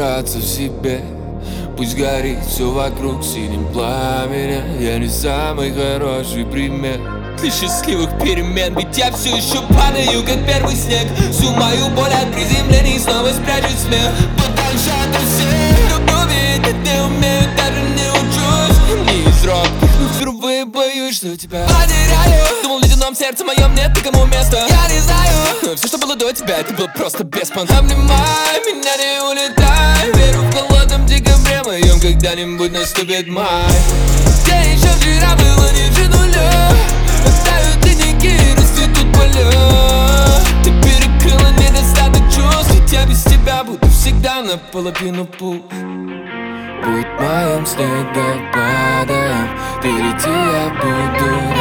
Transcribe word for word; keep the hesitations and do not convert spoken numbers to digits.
разбираться в себе. Пусть горит все вокруг синим пламенем. Я не самый хороший пример для счастливых перемен, ведь я все еще падаю, как первый снег. Всю мою боль от приземлений снова спрячет смех. Подальше от всех любви, это не умею, даже не учусь. Не из робких, но впервые боюсь, что тебя потеряю. Думал, в ледяном сердце моем нет никому места. Я не знаю, но все, что было до тебя, это было просто беспонт. Обнимай меня, не улетай. Верю в холодном декабре моем, когда-нибудь наступит май. Где еще вчера было ниже нуля. Оставят тайники, расцветут поля. Ты перекрыла недостаток чувств, ведь я без тебя буду всегда наполовину пуст. Будь моим снегопадом, впереди я буду